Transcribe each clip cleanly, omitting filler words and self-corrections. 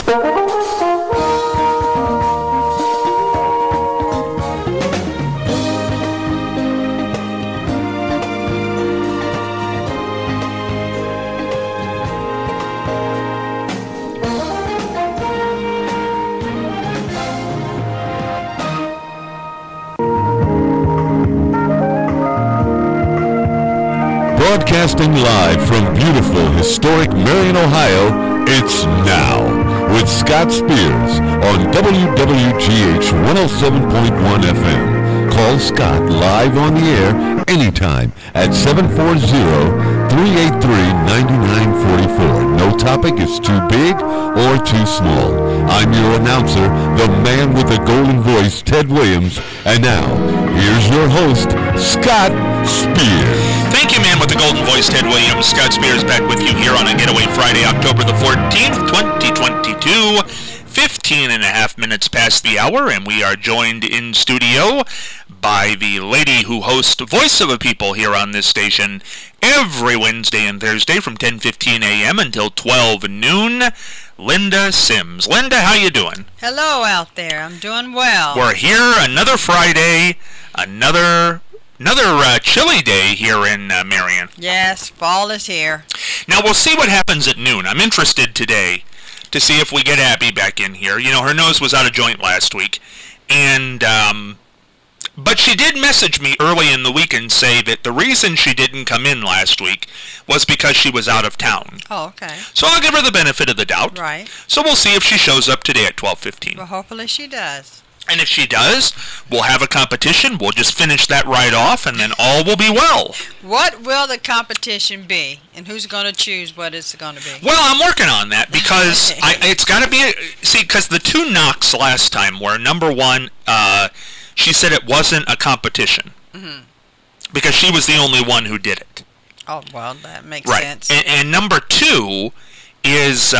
Broadcasting live from beautiful, historic Marion, Ohio, it's Now with Scott Spears on WWGH 107.1 FM. Call Scott live on the air anytime at 740-383-9944. No topic is too big or too small. I'm your announcer, the man with the golden voice, Ted Williams. And now, here's your host, Scott Spears. Thank you, man with the golden voice, Ted Williams. Scott Spears back with you here on a Getaway Friday, October the 14th, 2022. 15 and a half minutes past the hour, and we are joined in studio by the lady who hosts Voice of a People here on this station every Wednesday and Thursday from 10:15 a.m. until 12 noon, Linda Sims. Linda, how you doing? Hello out there. I'm doing well. We're here another Friday, another chilly day here in Marion. Yes, fall is here. Now, we'll see what happens at noon. I'm interested today to see if we get Abby back in here. You know, her nose was out of joint last week, and but she did message me early in the week and say that the reason she didn't come in last week was because she was out of town. Oh, okay. So I'll give her the benefit of the doubt. Right. So we'll see if she shows up today at 12:15. Well, hopefully she does. And if she does, we'll have a competition. We'll just finish that right off, and then all will be well. What will the competition be, and who's going to choose what it's going to be? Well, I'm working on that because it's got to be... See, because the two knocks last time were, number one, she said it wasn't a competition. Mm-hmm. Because she was the only one who did it. Oh, well, that makes right. sense. And number two is...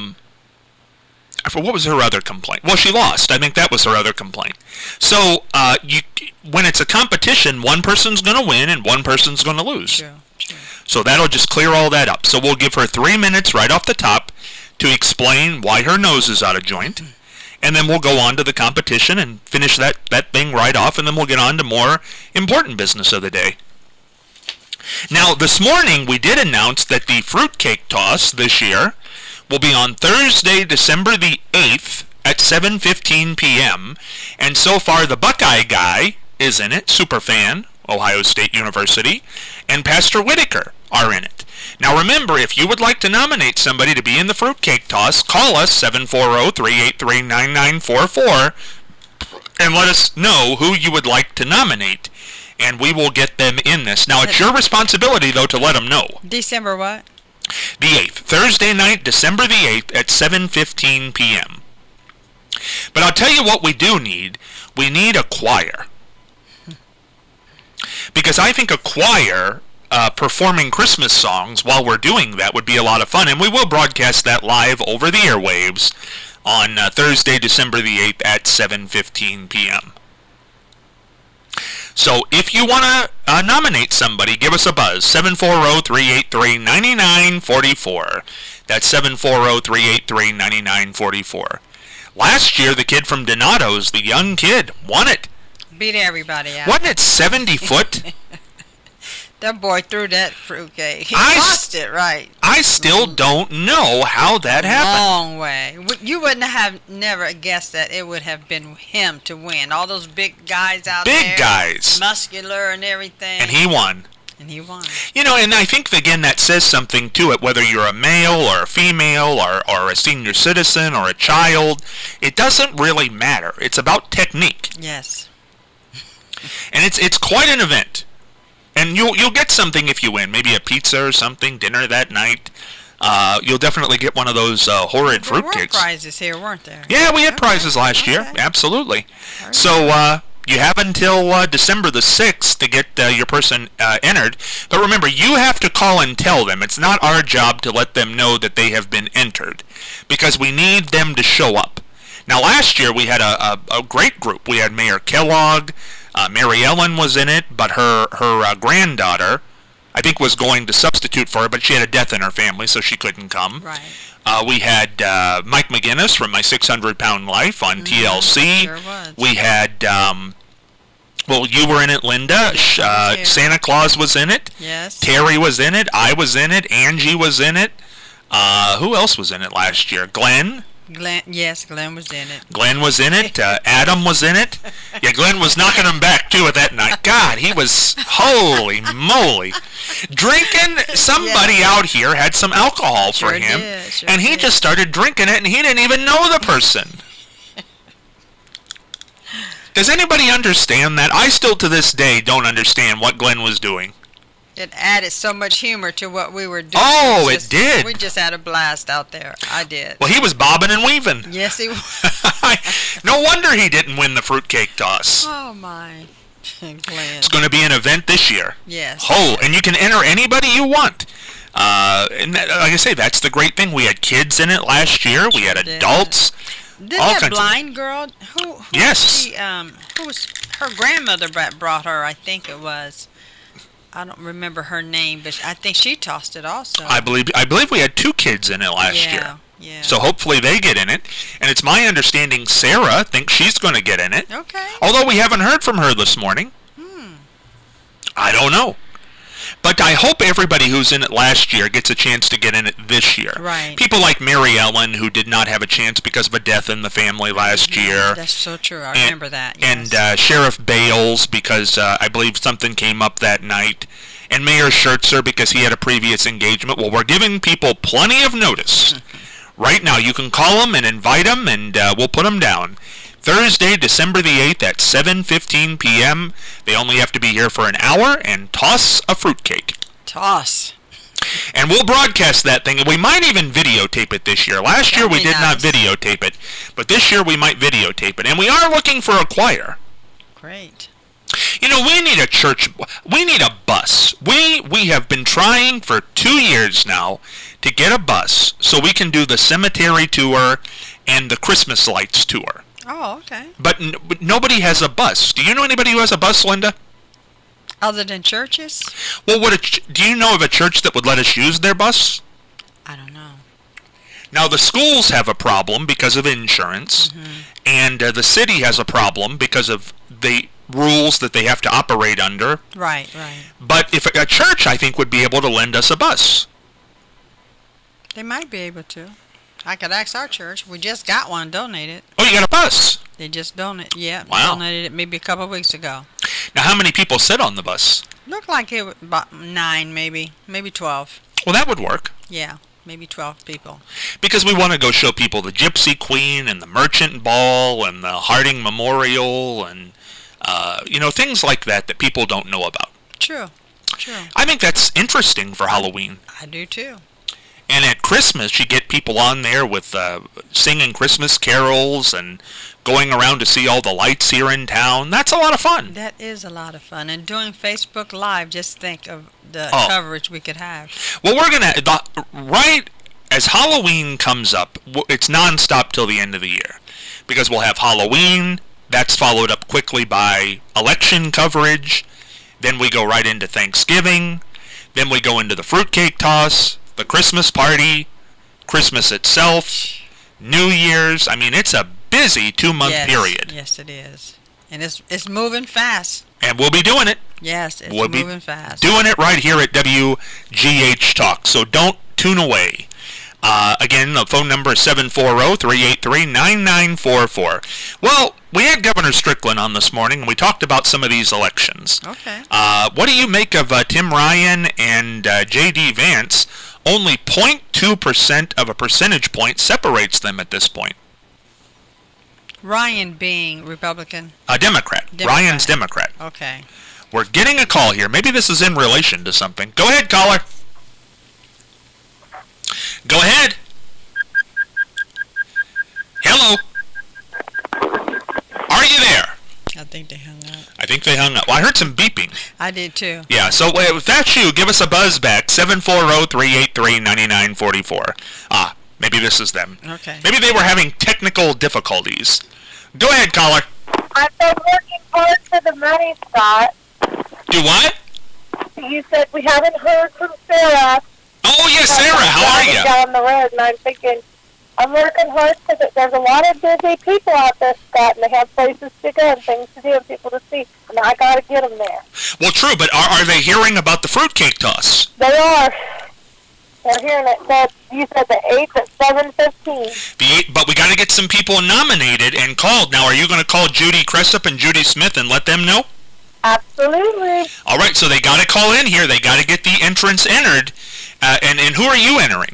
what was her other complaint? Well, she lost. I think that was her other complaint. So, when it's a competition, one person's going to win and one person's going to lose. True. So that'll just clear all that up. So we'll give her 3 minutes right off the top to explain why her nose is out of joint. And then we'll go on to the competition and finish that thing right off, and then we'll get on to more important business of the day. Now, this morning we did announce that the fruitcake toss this year will be on Thursday, December the 8th at 7:15 p.m. And so far, the Buckeye guy is in it, Superfan, Ohio State University, and Pastor Whitaker are in it. Now remember, if you would like to nominate somebody to be in the fruitcake toss, call us 740-383-9944 and let us know who you would like to nominate, and we will get them in this. Now, it's your responsibility, though, to let them know. December what? The 8th. Thursday night, December the 8th at 7:15 p.m. But I'll tell you what we do need. We need a choir. Because I think a choir performing Christmas songs while we're doing that would be a lot of fun. And we will broadcast that live over the airwaves on Thursday, December the 8th at 7:15 p.m. So if you want to nominate somebody, give us a buzz, 740-383-9944. That's 740-383-9944. Last year, the kid from Donato's, the young kid, won it. Beat everybody out. Wasn't it 70 foot? That boy threw that fruitcake. He lost it, right. I still don't know how that happened. Long way. You wouldn't have never guessed that it would have been him to win. All those big guys out there. Big guys. Muscular and everything. And he won. You know, and I think, again, that says something to it, whether you're a male or a female or a senior citizen or a child. It doesn't really matter. It's about technique. Yes. And it's quite an event. And you'll get something if you win. Maybe a pizza or something, dinner that night. You'll definitely get one of those horrid fruitcakes. There were prizes here, weren't there? Yeah, we had prizes last year. Absolutely. So you have until December the 6th to get your person entered. But remember, you have to call and tell them. It's not our job to let them know that they have been entered, because we need them to show up. Now, last year we had a great group. We had Mayor Kellogg. Mary Ellen was in it, but her granddaughter, I think was going to substitute for her, but she had a death in her family, so she couldn't come. Right. We had Mike McGinnis from My 600-Pound Life on TLC. Sure was. We had, well, you were in it, Linda. Santa Claus was in it. Yes. Terry was in it. I was in it. Angie was in it. Who else was in it last year? Glenn? Yes, Glenn was in it. Glenn was in it. Adam was in it. Yeah, Glenn was knocking him back, too, at that night. God, he was, holy moly. Drinking, somebody out here had some alcohol for him, and he just started drinking it, and he didn't even know the person. Does anybody understand that? I still, to this day, don't understand what Glenn was doing. It added so much humor to what we were doing. Oh, it did. We just had a blast out there. I did. Well, he was bobbing and weaving. Yes, he was. No wonder he didn't win the fruitcake toss. Oh, my. Glenn. It's going to be an event this year. Yes. Oh, and you can enter anybody you want. And like I say, that's the great thing. We had kids in it last year. We had adults. Did that blind girl? Who yes. Who was her grandmother brought her? I think it was. I don't remember her name, but I think she tossed it also. I believe we had 2 kids in it last year. Yeah. So hopefully they get in it. And it's my understanding Sarah thinks she's going to get in it. Okay. Although we haven't heard from her this morning. I don't know. But I hope everybody who's in it last year gets a chance to get in it this year. Right. People like Mary Ellen, who did not have a chance because of a death in the family last year. That's so true. I remember that. Yes. And Sheriff Bales, because I believe something came up that night. And Mayor Schertzer, because he had a previous engagement. Well, we're giving people plenty of notice. Right now, you can call them and invite them, and we'll put them down. Thursday, December the 8th at 7:15 p.m. They only have to be here for an hour and toss a fruitcake. Toss. And we'll broadcast that thing, and we might even videotape it this year. Last year we did not videotape it, but this year we might videotape it. And we are looking for a choir. Great. You know, we need a church, we need a bus. We have been trying for 2 years now to get a bus so we can do the cemetery tour and the Christmas lights tour. Oh, okay. But nobody has a bus. Do you know anybody who has a bus, Linda? Other than churches? Well, do you know of a church that would let us use their bus? I don't know. Now, the schools have a problem because of insurance, and the city has a problem because of the rules that they have to operate under. Right. But if a church, I think, would be able to lend us a bus. They might be able to. I could ask our church. We just got one donated. Oh, you got a bus? They just donated. Yeah, wow. Donated it maybe a couple of weeks ago. Now, how many people sit on the bus? Looked like it was about 9, maybe 12. Well, that would work. Yeah, maybe 12 people. Because we want to go show people the Gypsy Queen and the Merchant Ball and the Harding Memorial and, things like that people don't know about. True. I think that's interesting for Halloween. I do, too. And at Christmas, you get people on there with singing Christmas carols and going around to see all the lights here in town. That's a lot of fun. That is a lot of fun. And doing Facebook Live, just think of the coverage we could have. Well, we're going to, right as Halloween comes up, it's nonstop till the end of the year. Because we'll have Halloween, that's followed up quickly by election coverage. Then we go right into Thanksgiving. Then we go into the fruitcake toss. The Christmas party, Christmas itself, New Year's. I mean, it's a busy 2-month period. Yes, it is. And it's moving fast. And we'll be doing it. Yes, it's moving fast. Doing it right here at WGH Talk. So don't tune away. Again, the phone number is 740-383-9944. Well, we had Governor Strickland on this morning, and we talked about some of these elections. Okay. What do you make of Tim Ryan and J.D. Vance? Only 0.2% of a percentage point separates them at this point. Ryan being Republican? Democrat. Ryan's Democrat. Okay. We're getting a call here. Maybe this is in relation to something. Go ahead, caller. Go ahead. Hello. Are you there? I think they hung up. I think they hung up. Well, I heard some beeping. I did too. Yeah, so if that's you, give us a buzz back, 740-383-9944. Maybe this is them. Okay. Maybe they were having technical difficulties. Go ahead, caller. I've been looking forward to the money, Scott. Do what? you said we haven't heard from Sarah. Oh, yes, Sarah, how are you? Down the road, and I'm thinking, I'm working hard because there's a lot of busy people out there, Scott, and they have places to go and things to do and people to see, and I got to get them there. Well, true, but are they hearing about the fruitcake toss? They are. They're hearing it. You said the 8th at 7:15. But we got to get some people nominated and called. Now, are you going to call Judy Cressup and Judy Smith and let them know? Absolutely. All right, so they got to call in here. They got to get the entrance entered. And who are you entering?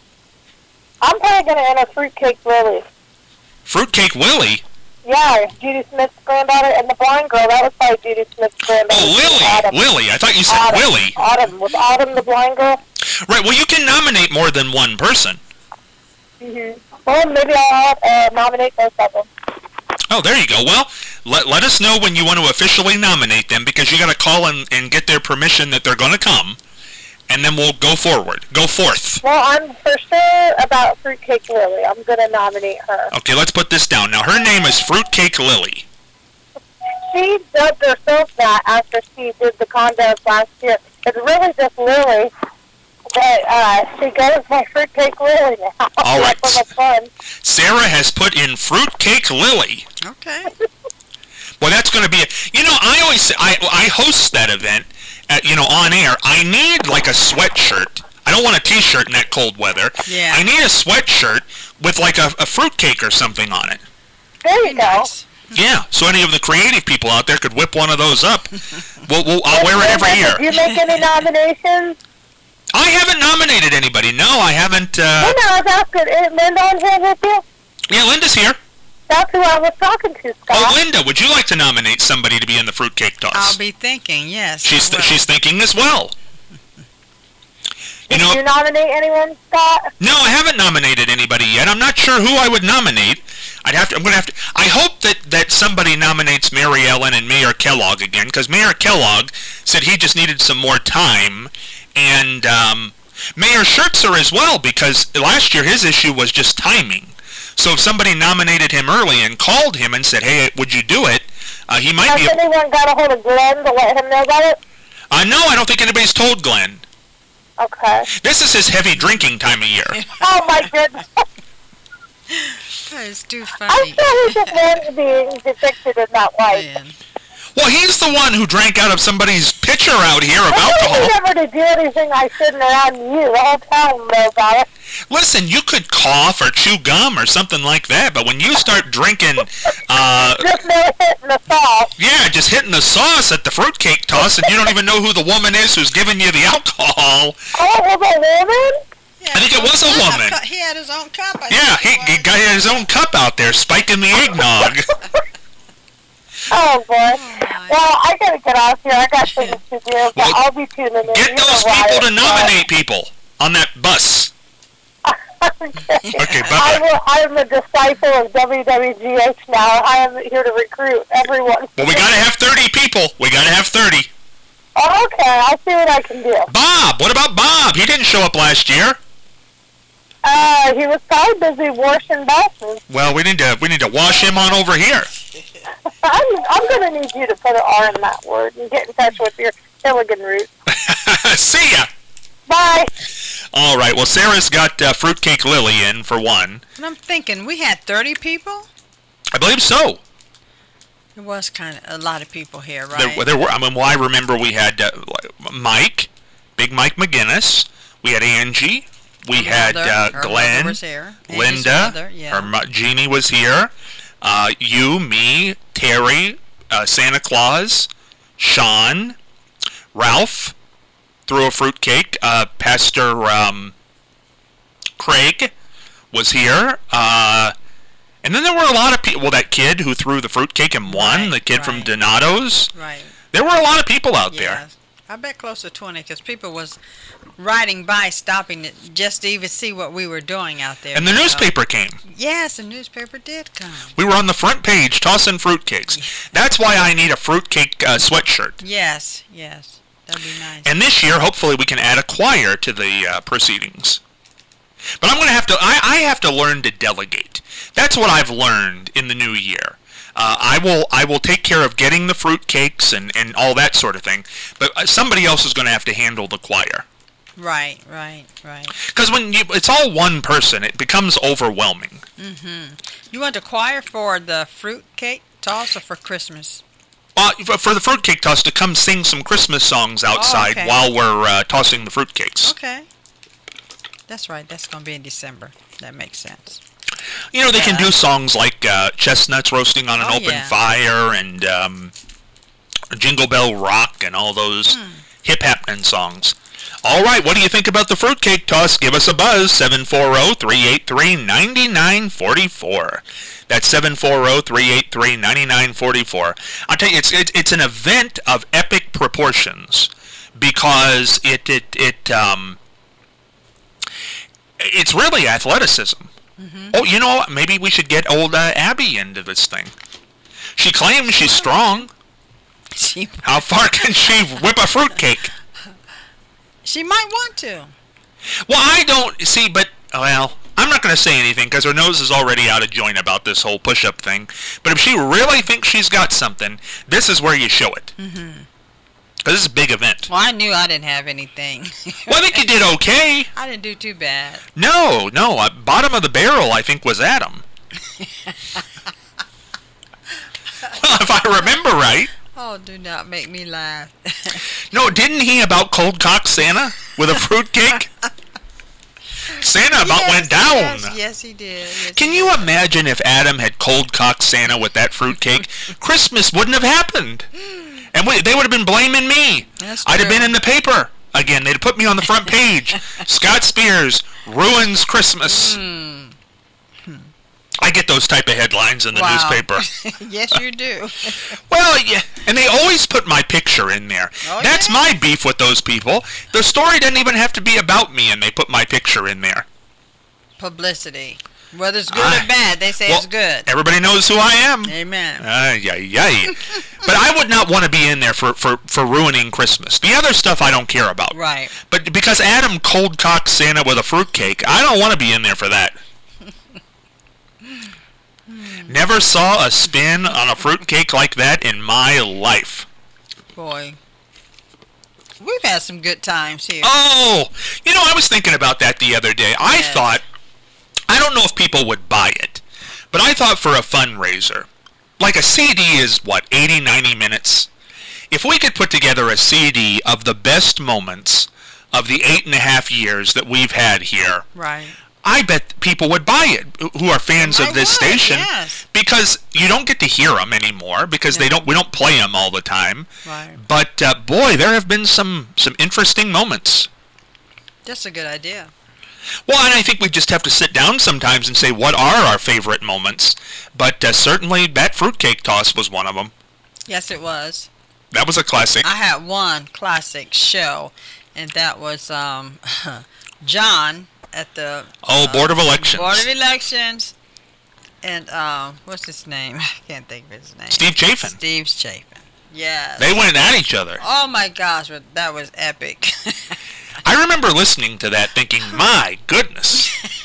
I'm probably going to enter Fruitcake Lily. Fruitcake Willie? Yeah, Judy Smith's granddaughter, and the blind girl, that was probably Judy Smith's granddaughter. Oh, Lily. Lily. I thought you said Willie. Autumn. Was Autumn the blind girl? Right, well, you can nominate more than one person. Mm-hmm. Well, maybe I'll nominate both of them. Oh, there you go. Well, let us know when you want to officially nominate them, because you got to call and get their permission that they're going to come, and then we'll go forward. Go forth. Well, I'm for sure about Fruitcake Lily. I'm going to nominate her. Okay, let's put this down. Now, her name is Fruitcake Lily. She dubbed herself that after she did the contest last year. It's really just Lily. But she goes by Fruitcake Lily now. All right. That's fun. Sarah has put in Fruitcake Lily. Okay. Well, that's going to be I always say, I host that event, on air. I need like a sweatshirt. I don't want a T-shirt in that cold weather. Yeah. I need a sweatshirt with like a fruitcake or something on it. There you go. Nice. Yeah, so any of the creative people out there could whip one of those up. I'll wear it every year. Did you make any nominations? I haven't nominated anybody. No, I haven't. No, I was asking. Is Linda on here with you? Yeah, Linda's here. That's who I was talking to, Scott. Oh, Linda, would you like to nominate somebody to be in the fruitcake toss? I'll be thinking, yes. She's thinking as well. Did you nominate anyone, Scott? No, I haven't nominated anybody yet. I'm not sure who I would nominate. I'm going to have to. I hope that somebody nominates Mary Ellen and Mayor Kellogg again, because Mayor Kellogg said he just needed some more time, and Mayor Schertzer as well, because last year his issue was just timing. So if somebody nominated him early and called him and said, "Hey, would you do it?" He might be. Has anyone got a hold of Glenn to let him know about it? No, I don't think anybody's told Glenn. Okay. This is his heavy drinking time of year. Oh my goodness. That is too I'm funny. sure he just wants being depicted in that way. Man. Well, he's the one who drank out of somebody's pitcher out here of I alcohol. don't never to do anything I shouldn't around you. The whole town know about it. Listen, you could cough or chew gum or something like that, but when you start drinking, Just no hitting the sauce. yeah, just hitting the sauce at the fruitcake toss, and you don't even know who the woman is who's giving you the alcohol. Oh, it was a woman? Yeah, I think it was a woman. He had his own cup. Yeah, he got his own cup out there, spiking the eggnog. Oh, boy. my. Well, I got to get off here. I got things to do, but Well, I'll be tuning in. Get You those know why people to it's nominate people on that bus. Okay, bye-bye. I'm a disciple of WWGH now. I am here to recruit everyone. Well, we gotta have 30 people. We gotta have 30. Oh, okay, I'll see what I can do. Bob, what about Bob? He didn't show up last year. He was probably busy washing buses. Well, we need to wash him on over here. I'm going to need you to put an R in that word and get in touch with your Hilligan roots. See ya. Bye. All right. Well, Sarah's got Fruitcake Lily in for one. And I'm thinking, we had 30 people? I believe so. It was kind of a lot of people here, right? There were. I mean, well, I remember we had Mike, Big Mike McGinnis. We had Angie. We had Her Glenn, mother was here. Angie's Linda, mother, yeah. Jeannie was here. You, me, Terry, Santa Claus, Sean, Ralph threw a fruitcake. Pastor Craig was here. And then there were a lot of people. Well, that kid who threw the fruitcake and won, Right, the kid from right. Donato's. Right. There were a lot of people out there. Yeah. I bet close to 20, because people was riding by, stopping it just to even see what we were doing out there. And the newspaper came. Yes, the newspaper did come. We were on the front page tossing fruitcakes. That's why I need a fruitcake sweatshirt. Yes, that'd be nice. And this year, hopefully, we can add a choir to the proceedings. But I'm going to have to. I have to learn to delegate. That's what I've learned in the new year. I will take care of getting the fruit cakes and all that sort of thing. But somebody else is going to have to handle the choir. Right. Because when it's all one person, it becomes overwhelming. You want the choir for the fruit cake toss or for Christmas? For the fruit cake toss to come sing some Christmas songs outside while we're tossing the fruit cakes. Okay. That's right. That's going to be in December. That makes sense. You know, they can do songs like Chestnuts Roasting on an Open Fire and Jingle Bell Rock and all those hip-happening songs. All right, what do you think about the fruitcake toss? Give us a buzz, 740-383-9944. That's 740-383-9944. I'll tell you, it's an event of epic proportions because it's really athleticism. Oh, you know, maybe we should get old Abby into this thing. She claims she's strong. How far can she whip a fruitcake? She might want to. Well, I don't see, but, well, I'm not going to say anything because her nose is already out of joint about this whole push-up thing. But if she really thinks she's got something, this is where you show it. Because this is a big event. Well, I knew I didn't have anything. Well, I think you did okay. I didn't do too bad. No. Bottom of the barrel, I think, was Adam. Well, if I remember right. Oh, do not make me laugh. No, didn't he about cold cock Santa with a fruitcake? Santa about went down. Yes, he did. Yes, Can you imagine if Adam had cold cock Santa with that fruitcake? Christmas wouldn't have happened. And they would have been blaming me. I'd have been in the paper. Again, they'd put me on the front page. Scott Spears ruins Christmas. I get those type of headlines in the newspaper. Yes, you do. Well, yeah, and they always put my picture in there. That's my beef with those people. The story doesn't even have to be about me, and they put my picture in there. Publicity. Whether it's good or bad, they say it's good. Everybody knows who I am. Amen. But I would not want to be in there for ruining Christmas. The other stuff I don't care about. Right. But because Adam cold cocked Santa with a fruitcake, I don't want to be in there for that. Never saw a spin on a fruitcake like that in my life. Boy. We've had some good times here. Oh! You know, I was thinking about that the other day. I thought, I don't know if people would buy it, but I thought for a fundraiser, like a CD is, 80, 90 minutes? If we could put together a CD of the best moments of the 8.5 years that we've had here, right. I bet people would buy it who are fans of this station because you don't get to hear them anymore because we don't play them all the time. Right. But boy, there have been some interesting moments. That's a good idea. Well, and I think we just have to sit down sometimes and say what are our favorite moments. But certainly that fruitcake toss was one of them. Yes, it was. That was a classic. I had one classic show, and that was John at the Board of Elections. Board of Elections, and what's his name? I can't think of his name. Steve Chafin. Steve Chafin. Yes. They went at each other. Oh my gosh, that was epic. I remember listening to that, thinking, "My goodness."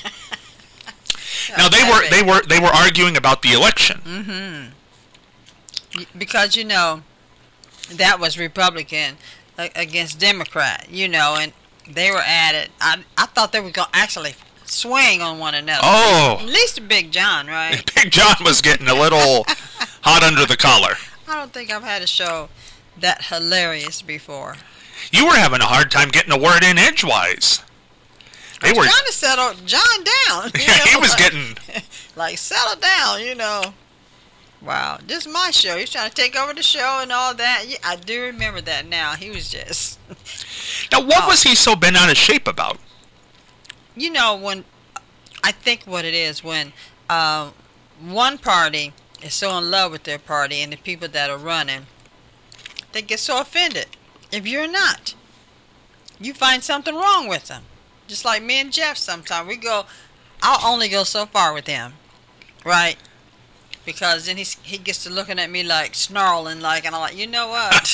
Now they were arguing about the election. Because that was Republican against Democrat. And they were at it. I thought they were going to actually swing on one another. Oh. At least Big John, right? Big John was getting a little hot under the collar. I don't think I've had a show that hilarious before. You were having a hard time getting a word in edgewise. I was trying to settle John down. He was getting... settle down, Wow, this is my show. He's trying to take over the show and all that. Yeah, I do remember that now. He was just... Now, what was he so bent out of shape about? When... I think what it is, when one party is so in love with their party and the people that are running, they get so offended. If you're not, you find something wrong with them. Just like me and Jeff sometimes. I'll only go so far with him. Right? Because then he gets to looking at me snarling and I'm like, you know what?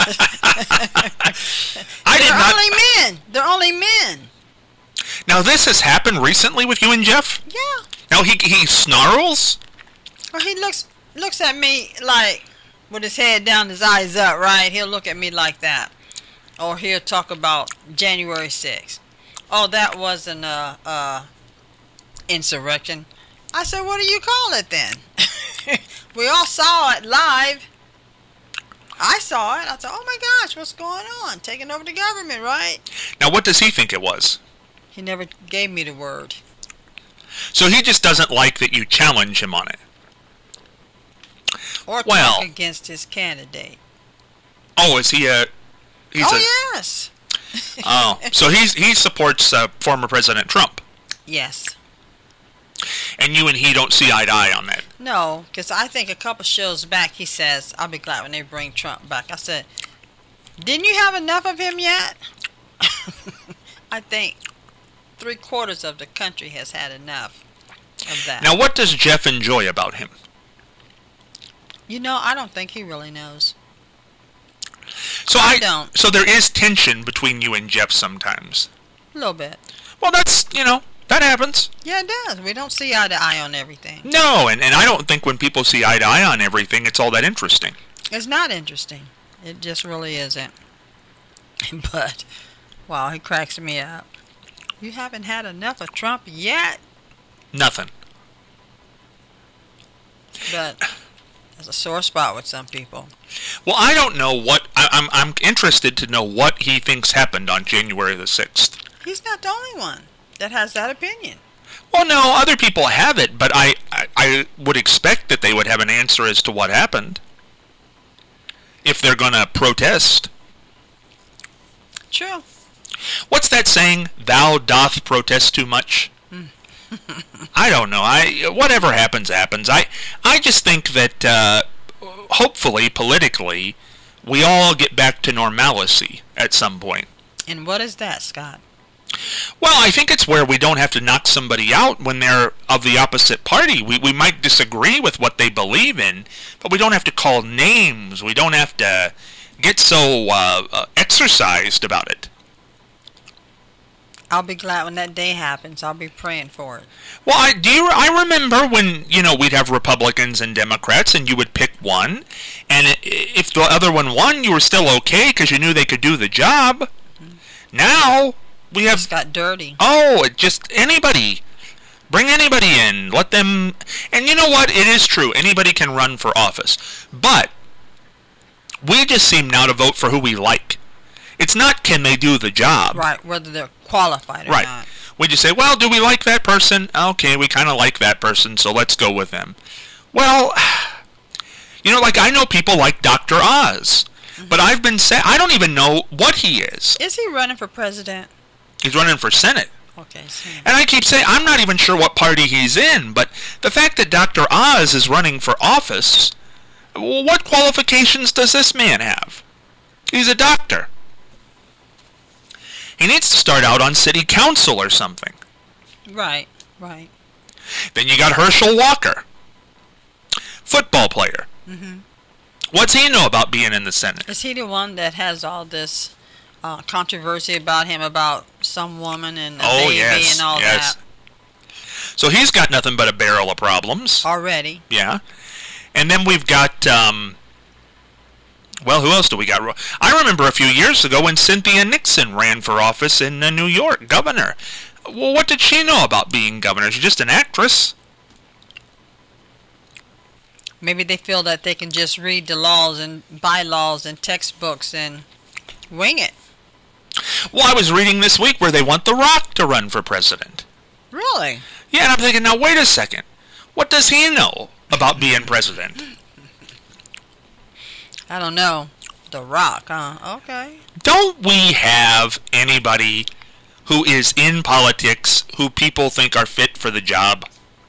They're only men. Now this has happened recently with you and Jeff? Yeah. Now he snarls? Well, he looks looks at me like with his head down, his eyes up, right? He'll look at me like that. Or he'll talk about January 6th. Oh, that wasn't a insurrection. I said, what do you call it then? We all saw it live. I saw it. I thought, oh my gosh, what's going on? Taking over the government, right? Now, what does he think it was? He never gave me the word. So he just doesn't like that you challenge him on it. Or Well- talk against his candidate. Oh, is he a... Yes. Oh, so he supports former President Trump. Yes. And you and he don't see eye to eye on that. No, because I think a couple shows back he says, I'll be glad when they bring Trump back. I said, didn't you have enough of him yet? I think 3/4 of the country has had enough of that. Now, what does Jeff enjoy about him? You know, I don't think he really knows. So I don't. So there is tension between you and Jeff sometimes. A little bit. Well, that's, that happens. Yeah, it does. We don't see eye to eye on everything. No, and I don't think when people see eye to eye on everything, it's all that interesting. It's not interesting. It just really isn't. But, wow, he cracks me up. You haven't had enough of Trump yet? Nothing. But there's a sore spot with some people. Well, I don't know what... I'm interested to know what he thinks happened on January the 6th. He's not the only one that has that opinion. Well, no, other people have it, but I would expect that they would have an answer as to what happened. If they're going to protest. True. What's that saying? Thou doth protest too much? I don't know. Whatever happens, happens. I just think that hopefully, politically, we all get back to normalcy at some point. And what is that, Scott? Well, I think it's where we don't have to knock somebody out when they're of the opposite party. We might disagree with what they believe in, but we don't have to call names. We don't have to get so exercised about it. I'll be glad when that day happens. I'll be praying for it. Well, I remember when, we'd have Republicans and Democrats, and you would pick one, and if the other one won, you were still okay because you knew they could do the job. Mm-hmm. Now, we have... It's got dirty. Oh, just anybody. Bring anybody in. Let them... And you know what? It is true. Anybody can run for office. But we just seem now to vote for who we like. It's not can they do the job. Right, whether they're qualified or not. We just say, well, do we like that person? Okay, we kind of like that person, so let's go with them. Well, I know people like Dr. Oz. Mm-hmm. But I've been saying, I don't even know what he is. Is he running for president? He's running for Senate. Okay. Senate. And I keep saying, I'm not even sure what party he's in, but the fact that Dr. Oz is running for office, what qualifications does this man have? He's a doctor. He needs to start out on city council or something. Right. Then you got Herschel Walker, football player. Mm-hmm. What's he know about being in the Senate? Is he the one that has all this controversy about him, about some woman and a baby and all that? So he's got nothing but a barrel of problems. Already. Yeah. And then we've got... Well, who else do we got? I remember a few years ago when Cynthia Nixon ran for office in New York, governor. Well, what did she know about being governor? She's just an actress. Maybe they feel that they can just read the laws and bylaws and textbooks and wing it. Well, I was reading this week where they want The Rock to run for president. Really? Yeah, and I'm thinking, now wait a second. What does he know about being president? I don't know. The Rock, huh? Okay. Don't we have anybody who is in politics who people think are fit for the job?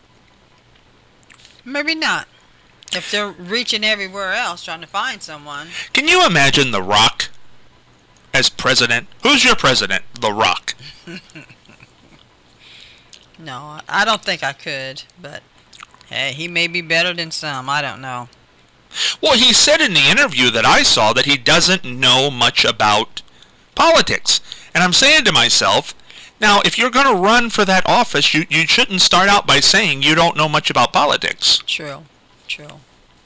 Maybe not. If they're reaching everywhere else trying to find someone. Can you imagine The Rock as president? Who's your president? The Rock. No, I don't think I could, but hey, he may be better than some. I don't know. Well, he said in the interview that I saw that he doesn't know much about politics. And I'm saying to myself, now, if you're going to run for that office, you shouldn't start out by saying you don't know much about politics. True.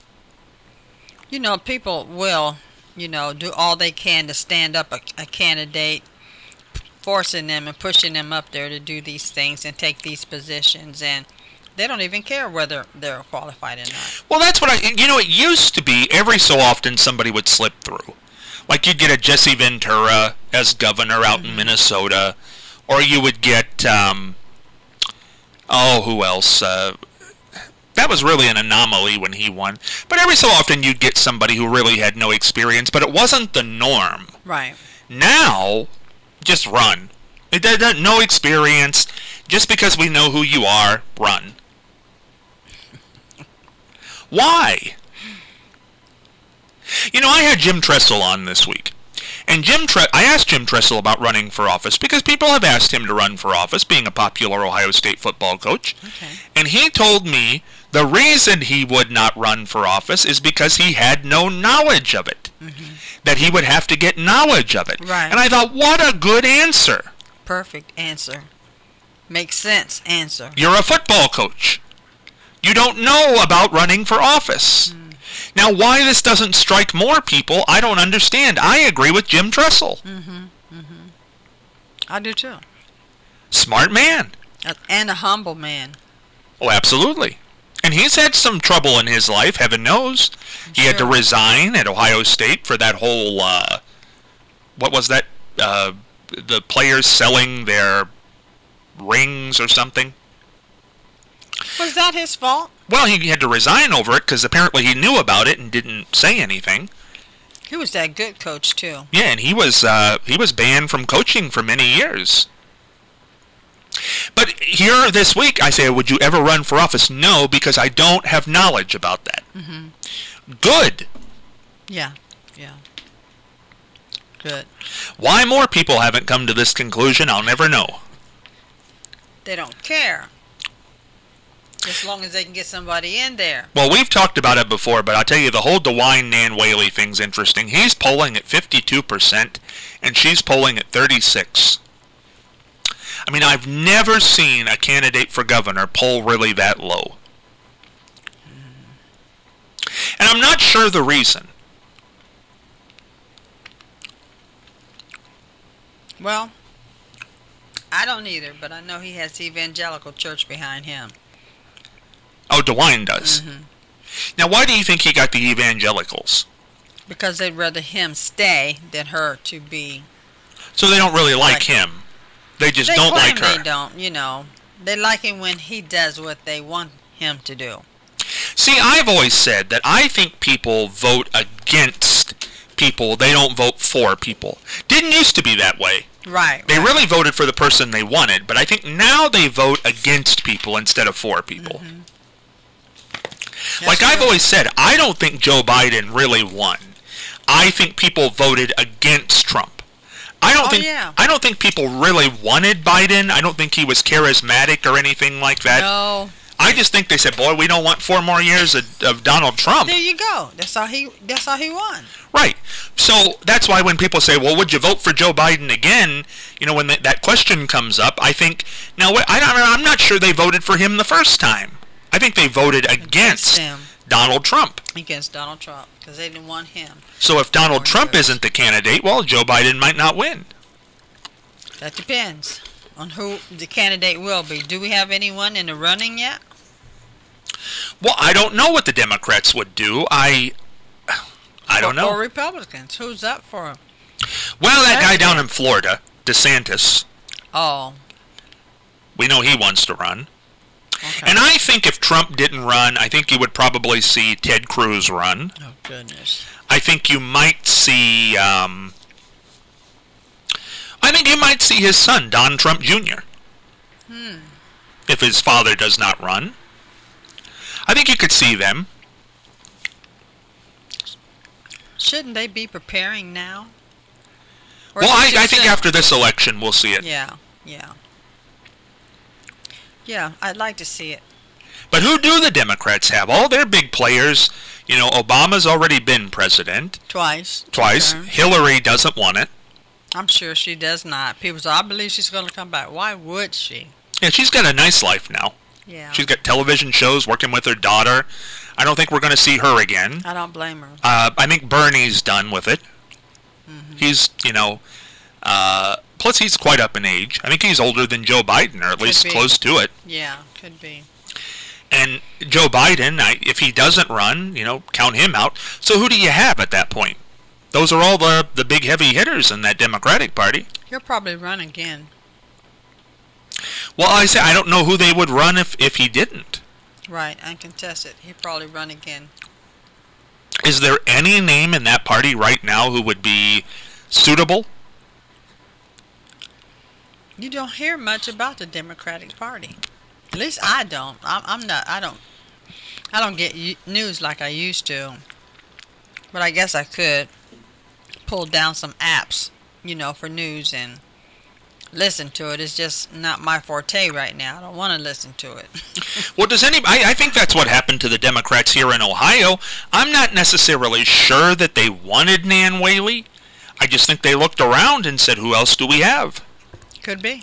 You know, people will, do all they can to stand up a candidate, forcing them and pushing them up there to do these things and take these positions, and they don't even care whether they're qualified or not. Well, that's what it used to be every so often somebody would slip through. Like you'd get a Jesse Ventura as governor out in Minnesota, or you would get, who else? That was really an anomaly when he won. But every so often you'd get somebody who really had no experience, but it wasn't the norm. Right. Now, just run. It doesn't, no experience. Just because we know who you are, run. Why? I had Jim Tressel on this week. And I asked Jim Tressel about running for office because people have asked him to run for office, being a popular Ohio State football coach. Okay. And he told me the reason he would not run for office is because he had no knowledge of it. Mm-hmm. That he would have to get knowledge of it. Right. And I thought, what a good answer. Perfect answer. Makes sense answer. You're a football coach. You don't know about running for office. Mm. Now, why this doesn't strike more people, I don't understand. I agree with Jim Tressel. Mm-hmm. Mm-hmm. I do too. Smart man. And a humble man. Oh, absolutely. And he's had some trouble in his life, heaven knows. He had to resign at Ohio State for that whole, what was that? The players selling their rings or something. Was that his fault? Well, he had to resign over it because apparently he knew about it and didn't say anything. He was that good coach, too. Yeah, and he was banned from coaching for many years. But here this week, I say, would you ever run for office? No, because I don't have knowledge about that. Mm-hmm. Good. Yeah. Good. Why more people haven't come to this conclusion, I'll never know. They don't care. As long as they can get somebody in there. Well, we've talked about it before, but I'll tell you, the whole DeWine Nan Whaley thing's interesting. He's polling at 52%, and she's polling at 36%. I mean, I've never seen a candidate for governor poll really that low. And I'm not sure the reason. Well, I don't either, but I know he has the evangelical church behind him. Oh, DeWine does. Mm-hmm. Now, why do you think he got the evangelicals? Because they'd rather him stay than her to be. So they don't really like him. They just don't like her. They don't, They like him when he does what they want him to do. See, I've always said that I think people vote against people. They don't vote for people. Didn't used to be that way. Right. They really voted for the person they wanted, but I think now they vote against people instead of for people. Mm-hmm. Like I've always said, I don't think Joe Biden really won. I think people voted against Trump. I don't think people really wanted Biden. I don't think he was charismatic or anything like that. No. I just think they said, boy, we don't want 4 more years of Donald Trump. There you go. That's how he won. Right. So that's why when people say, well, would you vote for Joe Biden again? When that question comes up, I think, now, I'm not sure they voted for him the first time. I think they voted against Donald Trump. Against Donald Trump, because they didn't want him. So if Donald Trump isn't the candidate, well, Joe Biden might not win. That depends on who the candidate will be. Do we have anyone in the running yet? Well, I don't know what the Democrats would do. I don't know. Or Republicans. Who's up for him? Well, that guy down in Florida, DeSantis. Oh. We know he wants to run. Okay. And I think if Trump didn't run, I think you would probably see Ted Cruz run. Oh, goodness. I think you might see, his son, Don Trump Jr. If his father does not run. I think you could see them. Shouldn't they be preparing now? Well, I think after this election we'll see it. Yeah. Yeah, I'd like to see it. But who do the Democrats have? All their big players. Obama's already been president. Twice. Hillary doesn't want it. I'm sure she does not. People say, I believe she's going to come back. Why would she? Yeah, she's got a nice life now. Yeah. She's got television shows working with her daughter. I don't think we're going to see her again. I don't blame her. I think Bernie's done with it. Mm-hmm. He's, plus he's quite up in age. I think he's older than Joe Biden, or at least be. close to it. Yeah, could be. And Joe Biden, if he doesn't run, count him out. So who do you have at that point? Those are all the big heavy hitters in that Democratic Party. He'll probably run again. Well, I don't know who they would run if he didn't. Right, uncontested. He'd probably run again. Is there any name in that party right now who would be suitable? You don't hear much about the Democratic Party. At least I don't. I don't get news like I used to. But I guess I could pull down some apps, for news and listen to it. It's just not my forte right now. I don't want to listen to it. Well, I think that's what happened to the Democrats here in Ohio. I'm not necessarily sure that they wanted Nan Whaley. I just think they looked around and said, who else do we have? Could be.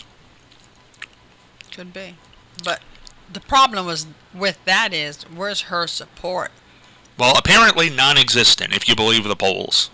But the problem with that is, where's her support? Well, apparently non-existent, if you believe the polls.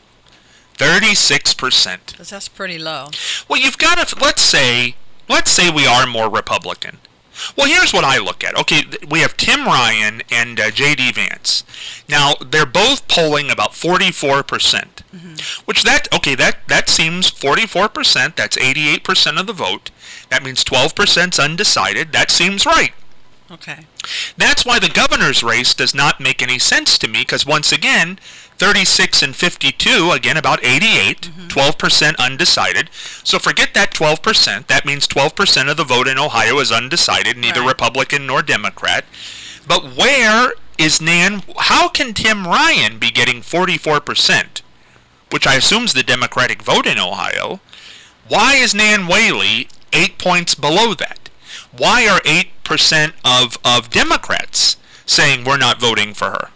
36%. Because that's pretty low. Well, you've got to, let's say we are more Republican. Well, here's what I look at. Okay, we have Tim Ryan and J.D. Vance. Now, they're both polling about 44%. Mm-hmm. Which that seems 44%. That's 88% of the vote. That means 12% undecided. That seems right. Okay. That's why the governor's race does not make any sense to me, because once again, 36 and 52, again about 88, 12% undecided. So forget that 12%. That means 12% of the vote in Ohio is undecided, neither Right. Republican nor Democrat. But where is how can Tim Ryan be getting 44%, which I assume is the Democratic vote in Ohio? Why is Nan Whaley 8 points below that? Why are 8% of Democrats saying we're not voting for her?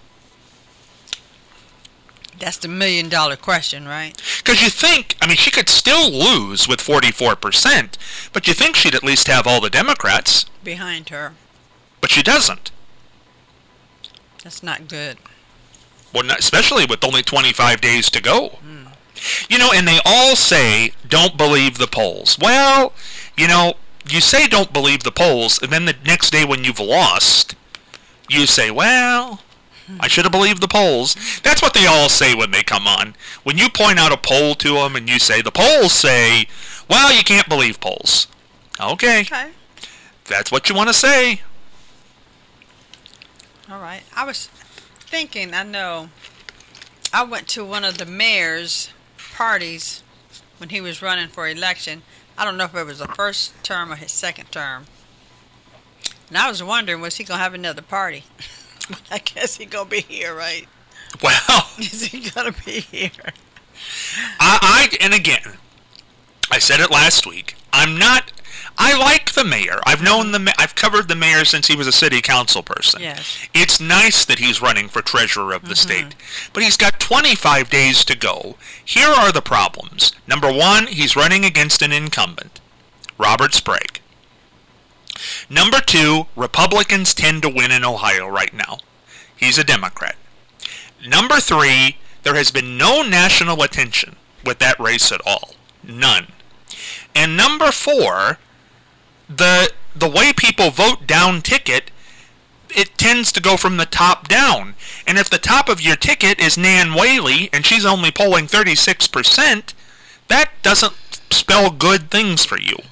That's the $1 million question, right? Because you think, she could still lose with 44%, but you think she'd at least have all the Democrats. Behind her. But she doesn't. That's not good. Well, especially with only 25 days to go. And they all say, don't believe the polls. Well, you say don't believe the polls, and then the next day when you've lost, you say, well, I should have believed the polls. That's what they all say when they come on. When you point out a poll to them and you say, the polls say, well, you can't believe polls. Okay. That's what you want to say. All right. I was thinking, I went to one of the mayor's parties when he was running for election. I don't know if it was the first term or his second term. And I was wondering, was he going to have another party? I guess he's going to be here, right? Well, Is he going to be here? And again, I said it last week. I like the mayor. I've covered the mayor since he was a city council person. Yes. It's nice that he's running for treasurer of the state. But he's got 25 days to go. Here are the problems. Number one, he's running against an incumbent, Robert Sprague. Number two, Republicans tend to win in Ohio right now. He's a Democrat. Number three, there has been no national attention with that race at all. None. And number four, the way people vote down ticket, it tends to go from the top down. And if the top of your ticket is Nan Whaley, and she's only polling 36%, that doesn't spell good things for you.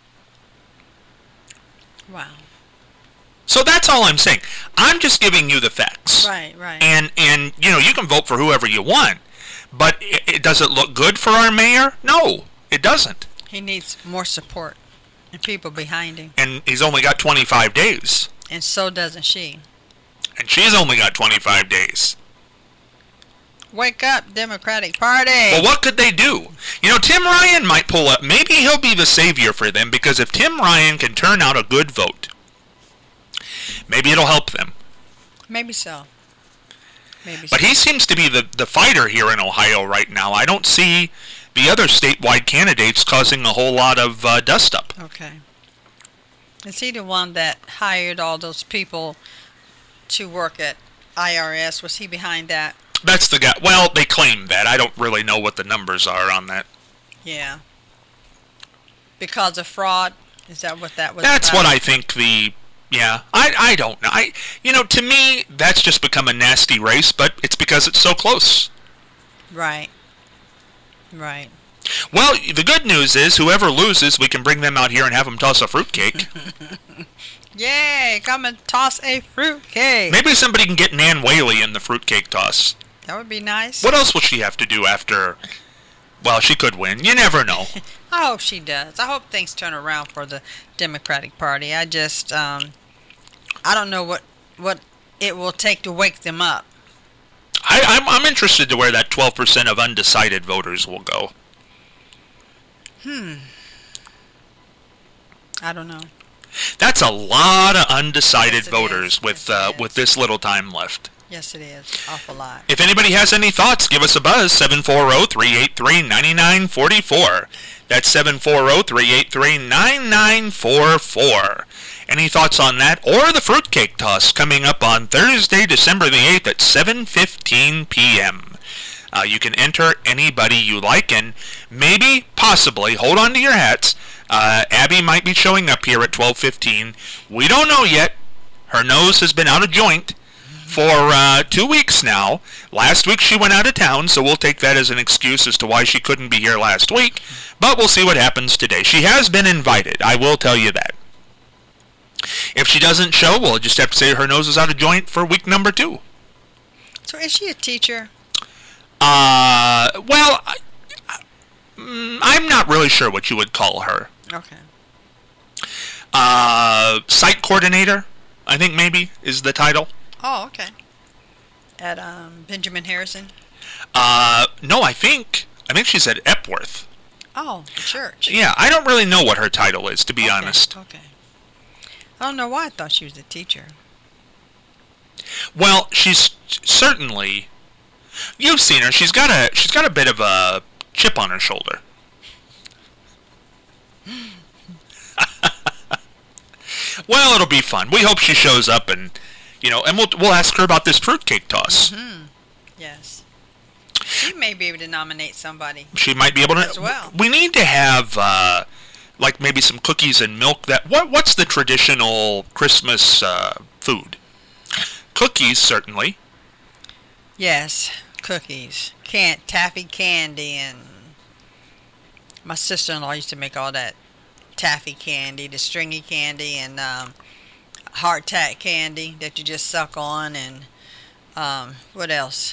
Wow. So that's all I'm saying. I'm just giving you the facts. Right. And you can vote for whoever you want. But does it look good for our mayor? No, it doesn't. He needs more support and people behind him. And he's only got 25 days. And so doesn't she. And she's only got 25 days. Wake up, Democratic Party! Well, what could they do? Tim Ryan might pull up. Maybe he'll be the savior for them, because if Tim Ryan can turn out a good vote, maybe it'll help them. Maybe so. But he seems to be the fighter here in Ohio right now. I don't see the other statewide candidates causing a whole lot of dust-up. Okay. Is he the one that hired all those people to work at IRS? Was he behind that? That's the guy. Well, they claim that. I don't really know what the numbers are on that. Yeah. Because of fraud? Is that what that was That's about? what I think yeah. I don't know. To me, that's just become a nasty race, but it's because it's so close. Right. Right. Well, the good news is whoever loses, we can bring them out here and have them toss a fruitcake. Yay! Come and toss a fruitcake. Maybe somebody can get Nan Whaley in the fruitcake toss. That would be nice. What else will she have to do after? Well, she could win. You never know. I hope she does. I hope things turn around for the Democratic Party. I just, I don't know what it will take to wake them up. I'm interested to where that 12% of undecided voters will go. I don't know. That's a lot of undecided Yes, it voters is. with Yes, it with is. this little time left. Yes, it is. Awful lot. If anybody has any thoughts, give us a buzz, 740-383-9944. That's 740-383-9944. Any thoughts on that or the fruitcake toss coming up on Thursday, December the 8th at 7:15 p.m.? You can enter anybody you like, and maybe, possibly, hold on to your hats, Abby might be showing up here at 12:15. We don't know yet. Her nose has been out of joint for 2 weeks now. Last week she went out of town, so we'll take that as an excuse as to why she couldn't be here last week. But we'll see what happens today. She has been invited, I will tell you that. If she doesn't show, we'll just have to say her nose is out of joint for week number 2. So is she a teacher? Well, I'm not really sure what you would call her. Okay. Site coordinator, I think maybe, is the title. Oh, okay. At Benjamin Harrison? No, I think she's at Epworth. Oh, the church. Yeah, I don't really know what her title is, to be honest. Okay. I don't know why I thought she was a teacher. Well, she's certainly. You've seen her. She's got a bit of a chip on her shoulder. Well, it'll be fun. We hope she shows up, and we'll ask her about this fruitcake toss. Mm-hmm. Yes. She may be able to nominate somebody. She might be able to. As well. We need to have like maybe some cookies and milk. What's the traditional Christmas food? Cookies, certainly. Yes, cookies. Taffy candy, and my sister-in-law used to make all that taffy candy, the stringy candy, and hardtack candy that you just suck on, and what else?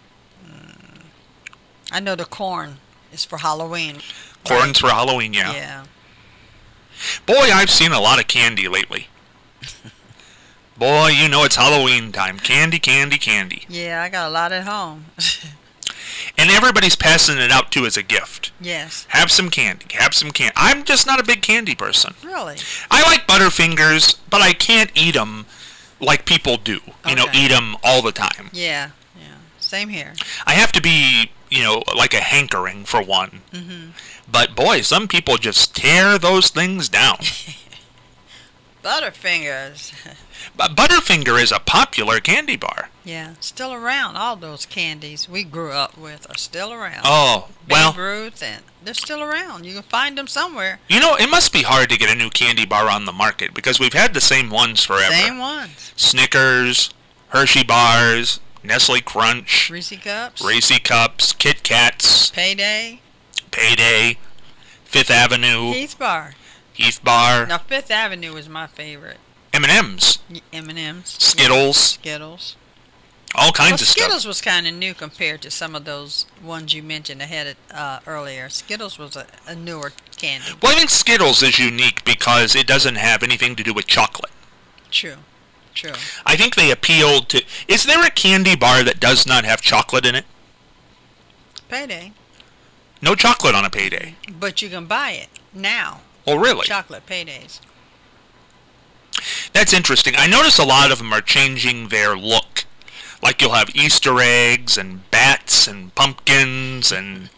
I know the corn is for Halloween. Corn's for Halloween, yeah. Yeah. Boy, I've seen a lot of candy lately. Boy, it's Halloween time. Candy, candy, candy. Yeah, I got a lot at home. And everybody's passing it out, too, as a gift. Yes. Have some candy. Have some candy. I'm just not a big candy person. Really? I like Butterfingers, but I can't eat them like people do. Okay. Eat them all the time. Yeah. Same here. I have to be, like a hankering for one. Mm-hmm. But, boy, some people just tear those things down. Butterfingers. But Butterfinger is a popular candy bar. Yeah, still around. All those candies we grew up with are still around. Oh, well. Babe Ruth, and they're still around. You can find them somewhere. It must be hard to get a new candy bar on the market because we've had the same ones forever. Same ones. Snickers, Hershey bars, Nestle Crunch, Reese Cups, Kit Kats, Payday, Fifth Avenue, Heath Bar. Now Fifth Avenue was my favorite. M&M's, M&M's, Skittles, all kinds of stuff. Skittles was kind of new compared to some of those ones you mentioned ahead earlier. Skittles was a newer candy. Well, I think Skittles is unique because it doesn't have anything to do with chocolate. True. I think they appealed to... Is there a candy bar that does not have chocolate in it? Payday. No chocolate on a Payday. But you can buy it now. Oh, really? Chocolate Paydays. That's interesting. I notice a lot of them are changing their look. Like you'll have Easter eggs and bats and pumpkins, and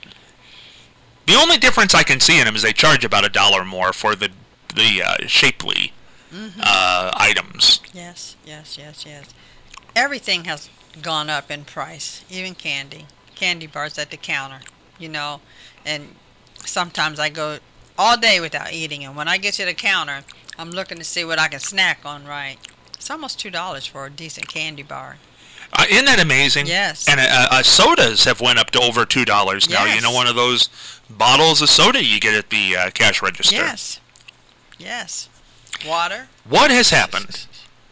the only difference I can see in them is they charge about $1 more for the shapely items. Yes, yes, yes, yes. Everything has gone up in price, even candy. Candy bars at the counter, and sometimes I go all day without eating, and when I get to the counter, I'm looking to see what I can snack on, right? It's almost $2 for a decent candy bar. Isn't that amazing? Yes. And sodas have went up to over $2 now. Yes. One of those bottles of soda you get at the cash register. Yes. Yes. Water. What has happened?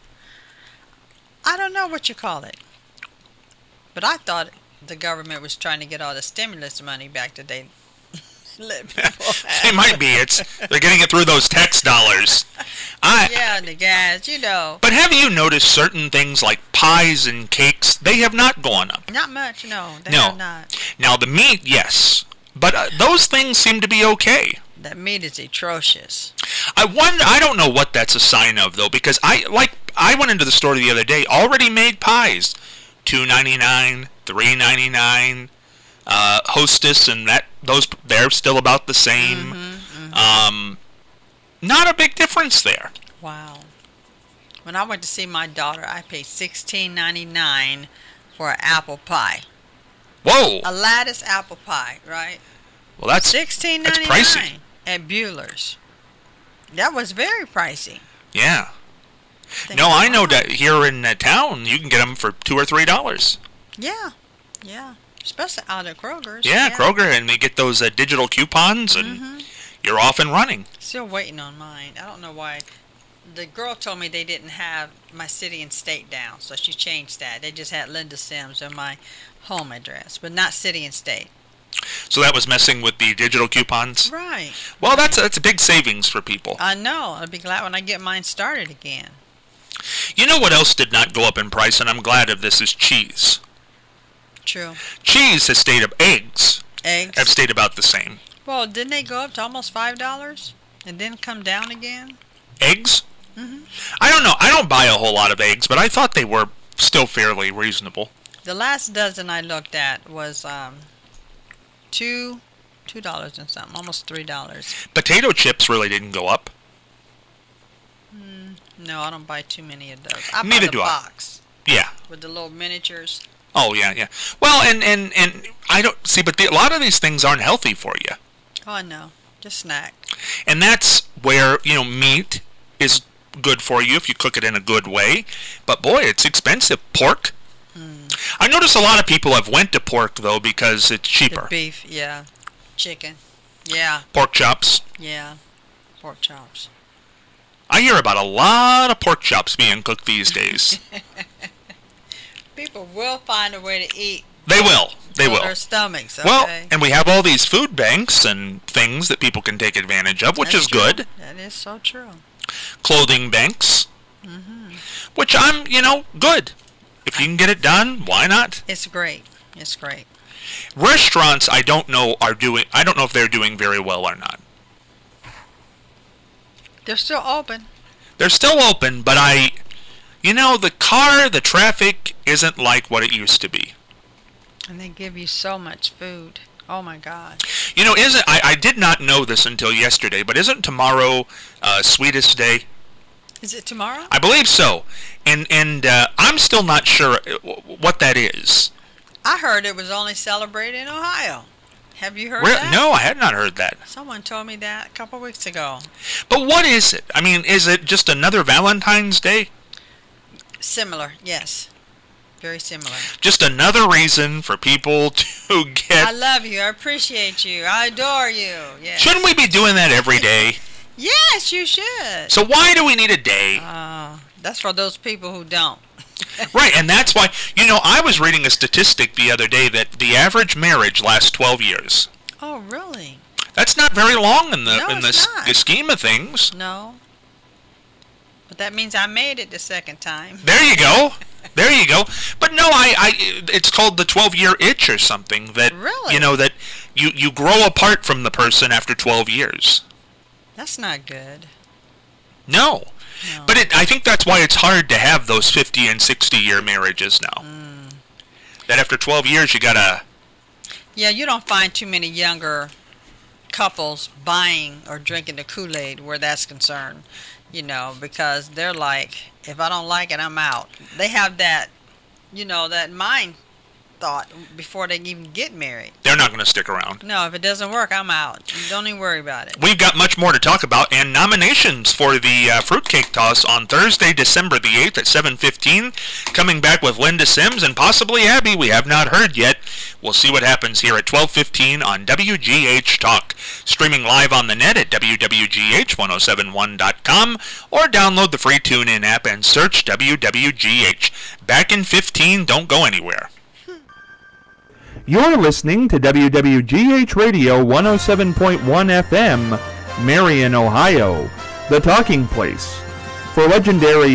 I don't know what you call it. But I thought the government was trying to get all the stimulus money back that they let people have. It might be. They're getting it through those tax dollars. Yeah, and the gas, But have you noticed certain things like pies and cakes? They have not gone up. Not much, no. They No. have not. Now, the meat, yes. But those things seem to be okay. That meat is atrocious. I don't know what that's a sign of, though, because I went into the store the other day, already made pies. $2.99, $3.99, Hostess, and they're still about the same. Not a big difference there. Wow. When I went to see my daughter, I paid $16.99 for an apple pie. Whoa! A lattice apple pie, right? Well, that's $16.99 that's pricey. at Bueller's. That was very pricey. Yeah. No, I know that here in town you can get them for $2 or $3. Yeah, yeah. Especially out at Kroger's. Yeah, Kroger, and they get those digital coupons, and you're off and running. Still waiting on mine. I don't know why. The girl told me they didn't have my city and state down, so she changed that. They just had Linda Sims and my home address, but not city and state. So that was messing with the digital coupons? Right. Well, that's a big savings for people. I know. I'll be glad when I get mine started again. You know what else did not go up in price, and I'm glad of this, is cheese. True. Cheese has stayed up. Eggs Eggs. have stayed about the same. Well, didn't they go up to almost $5 and then come down again? Eggs? I don't know. I don't buy a whole lot of eggs, but I thought they were still fairly reasonable. The last dozen I looked at was $2 and something, almost $3. Potato chips really didn't go up. No, I don't buy too many of those. I Neither buy the do I. box Yeah. with the little miniatures. Oh, yeah. Well, and I don't see, but a lot of these things aren't healthy for you. Oh, no. Just snack. And that's where, meat is good for you if you cook it in a good way. But boy, it's expensive. Pork. I notice a lot of people have went to pork, though, because it's cheaper. The beef, yeah. Chicken. Yeah, Pork chops. yeah. Pork chops. I hear about a lot of pork chops being cooked these days. People will find a way to eat. They will. They will. Their stomachs, okay? Well, and we have all these food banks and things that people can take advantage of, which That's is true. good. That is so true. Clothing banks, which I'm, good. If you can get it done, why not? It's great. It's great. Restaurants, I don't know if they're doing very well or not. They're still open. They're still open, but the traffic isn't like what it used to be. And they give you so much food. Oh, my God. I did not know this until yesterday, but isn't tomorrow Sweetest Day? Is it tomorrow? I believe so. And I'm still not sure what that is. I heard it was only celebrated in Ohio. Have you heard that? No, I had not heard that. Someone told me that a couple weeks ago. But what is it? I mean, is it just another Valentine's Day? Similar, yes. Very similar. Just another reason for people to get... I love you. I appreciate you. I adore you. Yes. Shouldn't we be doing that every day? Yes, you should. So why do we need a day? That's for those people who don't. Right, and that's why, I was reading a statistic the other day that the average marriage lasts 12 years. Oh, really? That's not very long in No, the it's not. scheme of things. No. But that means I made it the second time. There you go. There you go. But no, it's called the 12-year itch or something. That, Really? That you grow apart from the person after 12 years. That's not good. No. No. But I think that's why it's hard to have those 50 and 60-year marriages now. That after 12 years, you gotta... Yeah, you don't find too many younger couples buying or drinking the Kool-Aid where that's concerned. because they're like, if I don't like it, I'm out. They have that, that mind thought before they even get married. They're not going to stick around. No, if it doesn't work, I'm out. Don't even worry about it. We've got much more to talk about, and nominations for the fruitcake toss on Thursday, December the 8th at 7:15. Coming back with Linda Sims and possibly Abby. We have not heard yet. We'll see what happens here at 12:15 on WGH Talk. Streaming live on the net at WWGH1071.com or download the free TuneIn app and search WWGH. Back in 15, don't go anywhere. You're listening to WWGH Radio 107.1 FM, Marion, Ohio, the talking place. For legendary